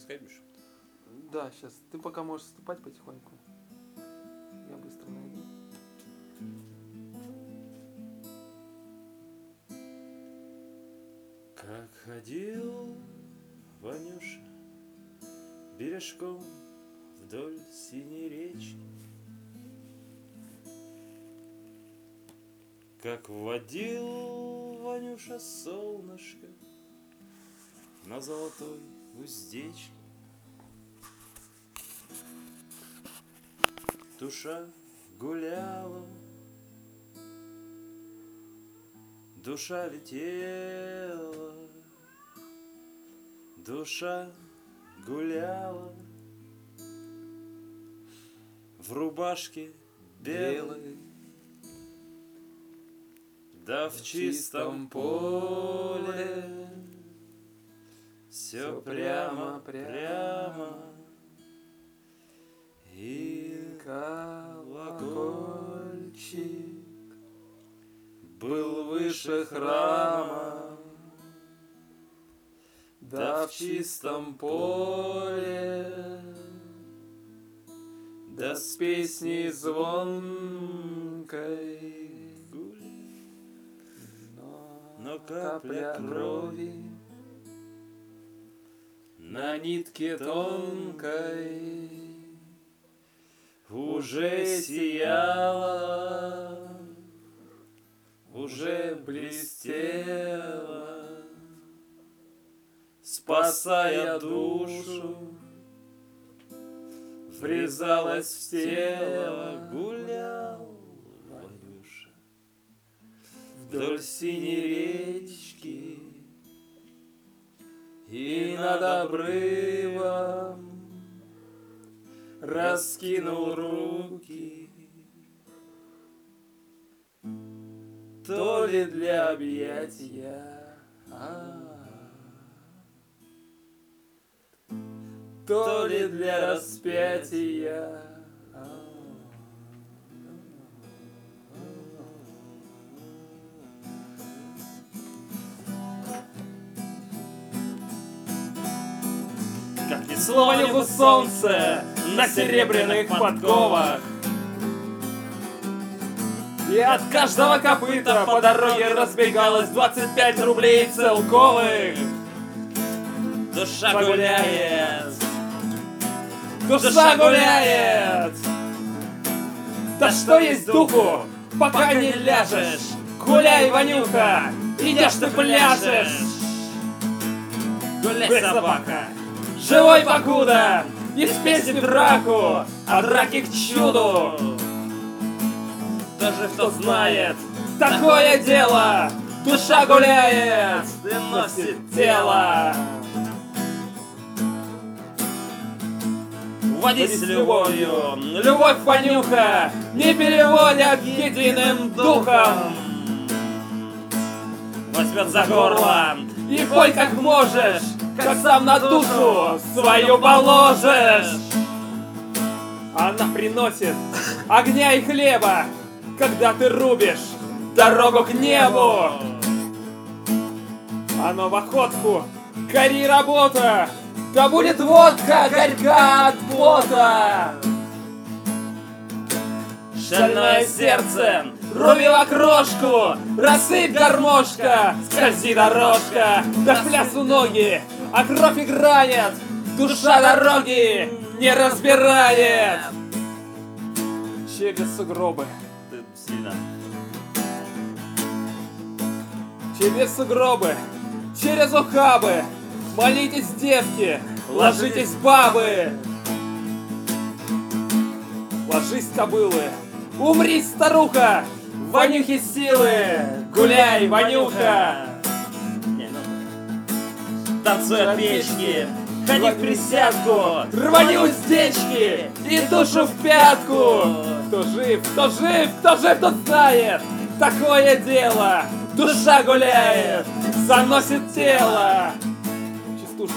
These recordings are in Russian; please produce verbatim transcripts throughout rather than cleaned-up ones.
искать будешь? Да, сейчас. Ты пока можешь вступать потихоньку. Я быстро найду. Как ходил Ванюша бережком вдоль синей речки, как водил Ванюша солнышко на золотой уздечке. Душа гуляла, душа летела, душа гуляла в рубашке белой, да в чистом поле все прямо, прямо, и колокольчик был выше храма, да в чистом поле, да с песней звонкой, но капля крови на нитке тонкой уже сияла, уже блестела, спасая душу, врезалась в тело. Гулял Ванюша вдоль синей речки, и над обрывом раскинул руки, то ли для объятия, то ли для распятия. Как несло Ванюху солнце на серебряных подковах, и от каждого копыта по дороге разбегалось двадцать пять рублей целковых. Душа гуляет, душа гуляет. Да что есть духу, пока не ляжешь. Гуляй, Ванюха, идешь ты пляжешь. Гуляй, собака, живой покуда, из песни в драку, а драки к чуду. Даже кто знает, такое дело, душа гуляет и носит тело. Водись с любовью, любовь, Ванюха, не переводят единым духом. Возьмет за горло и пой как можешь, как сам на душу свою положишь. Она приносит огня и хлеба, когда ты рубишь дорогу к небу. Оно в охотку, гори работа, да будет водка горька от пота. Шальное сердце, руби в окрошку, рассыпь гармошка, скользи дорожка, да в плясу ноги, а кровь играет, душа дороги не разбирает. Через сугробы, через сугробы, через ухабы, молитесь, девки, ложитесь, бабы. Ложись, кобылы, умри, старуха, Ванюхи силы, гуляй, Ванюха. Танцуй от печки, ходи в присядку, рвани уздечки и душу в пятку. Кто жив, кто жив, кто жив, тот знает, такое дело, душа гуляет, заносит тело. Частушки.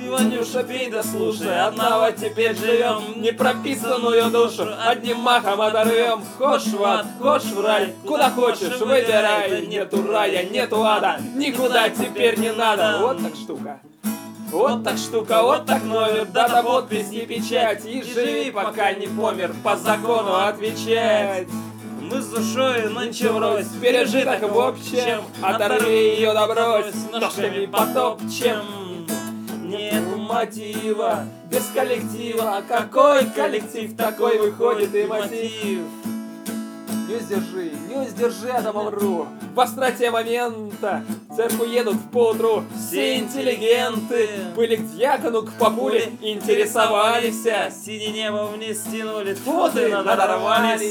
Ванюша, пей да слушай, одного теперь живем, непрописанную душу одним махом оторвем. Хошь в ад, хошь в рай, куда хочешь, выбирай. Нету рая, нету ада, никуда теперь не надо. Вот так штука. Вот так штука, вот так номер, дата, подпись и печать. И живи, пока не помер, по закону отвечать. Мы с душой нынче врозь, Пережиток в общем, оторви ее да брось, ножками потопчем. Нету мотива, без коллектива. Какой коллектив, такой выходит и мотив. Не сдержи, не сдержи, а там умру. В остроте момента в церковь едут в поутру все интеллигенты. Были к дьякону, к папуле, интересовались. Синее небо вниз стянули, Вот и надорвались.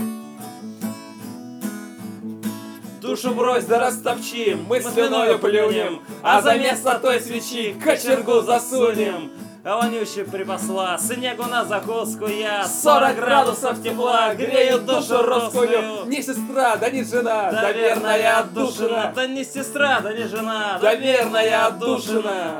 Душу брось да растопчи, мы слюною плюнем, а за место той свечи кочергу засунем. А Ванюша припасла снегу на закуску я. Сорок градусов тепла греют душу русскую. Не сестра, да не жена, да верная отдушина. Да не сестра, да не жена, да верная отдушина.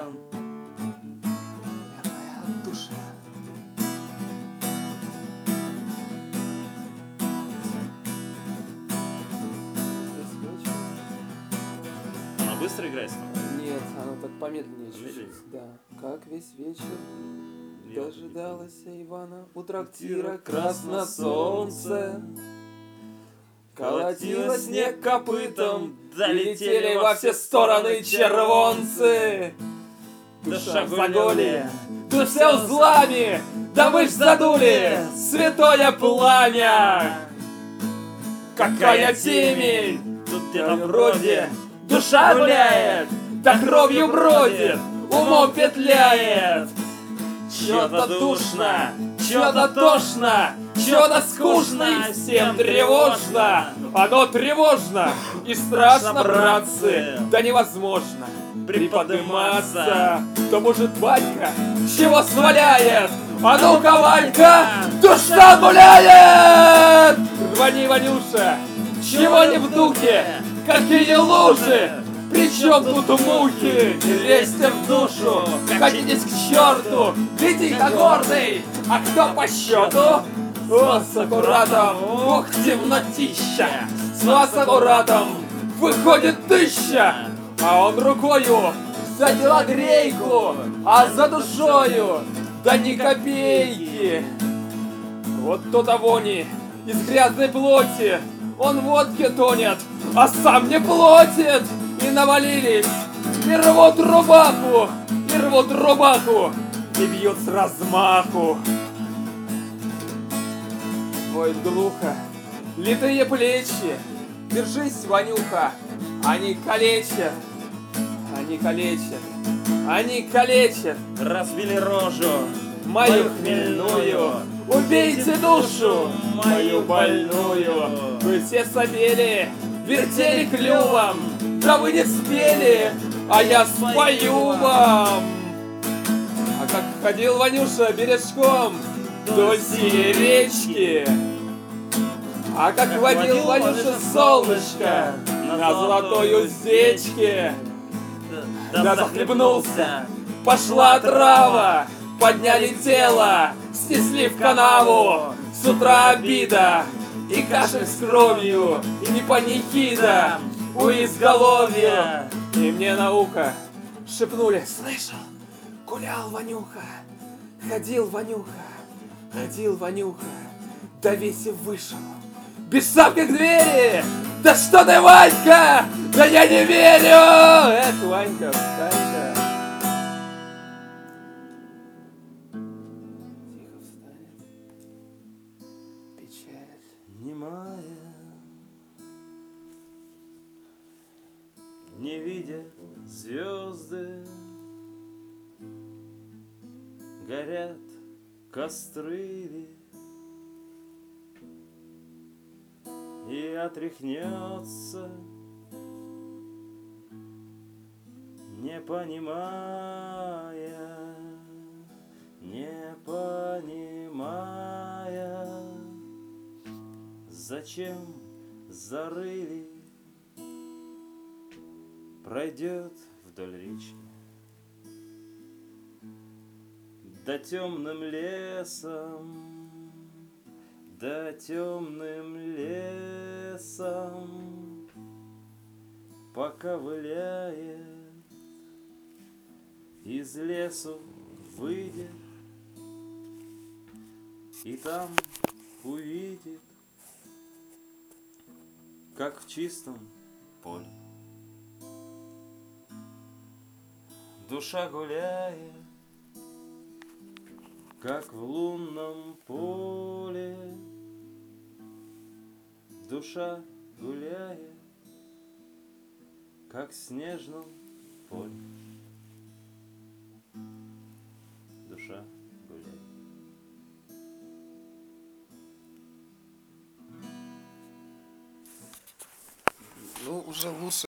Быстро играй снова? Нет, оно так помедленнее Помедленнее? чуть-чуть. Да. Как весь вечер Я дожидалась Ивана у трактира красно солнце. Колотило снег копытом, долетели во все стороны червонцы. Душа в загоне, тут все узлами, да вы ж задули святое пламя. Какая темень, Тут где-то где-то вроде душа гуляет, да кровью бродит, умом петляет. Чё-то душно, чё-то тошно, чё-то скучно и всем тревожно. Оно тревожно и страшно, братцы, да невозможно приподниматься. То может батька чего сваляет? А ну-ка, Ванька, душа гуляет! Рвани, Ванюша, чего не в духе? Какие лужи! Причем тут мухи? Не лезьте в душу, катитесь к черту! Гляди-ка, гордый, а кто по счету? О, с аккуратом, ух, темнотища! С вас аккуратом выходит тысяча! А он рукою за телогрейку, а за душою да ни копейки! Вот то-то вони из грязной плоти, он в водке тонет, а сам не платит. И навалились, и рвут рубаху, и рвут рубаху, и бьют с размаху. Воет глухо, литые плечи, держись, Ванюха, они калечат, они калечат, они калечат. разбили рожу Мою хмельную, убейте душу, мою больную. Вы все сопели, вертели клювом, да вы не спели, а я спою вам. А как ходил Ванюша бережком вдоль синей речки, а как Как водил водил Ванюша Ванюша солнышко на на золотой золотой уздечке, да, да захлебнулся. Пошла трава, подняли тело, снесли в канаву. С утра обида и кашель с кровью, и не панихида у изголовья. И мне на ухо шепнули: слышал, гулял Ванюха, ходил Ванюха, ходил Ванюха, да весь и вышел без шапки к двери. Да что ты, Ванька, да я не верю. Эх, Ванька, встань-ка. Тихо встанет печаль немая, не видя звезды, горят костры, и отряхнется, не понимая, не понимая, зачем зарыли, пройдет вдоль речки Да темным лесом, да темным лесом поковыляет, из лесу выйдет и там увидит, как в чистом поле душа гуляет, как в лунном поле душа гуляет, как в снежном поле душа гуляет. Ну, уже лучше.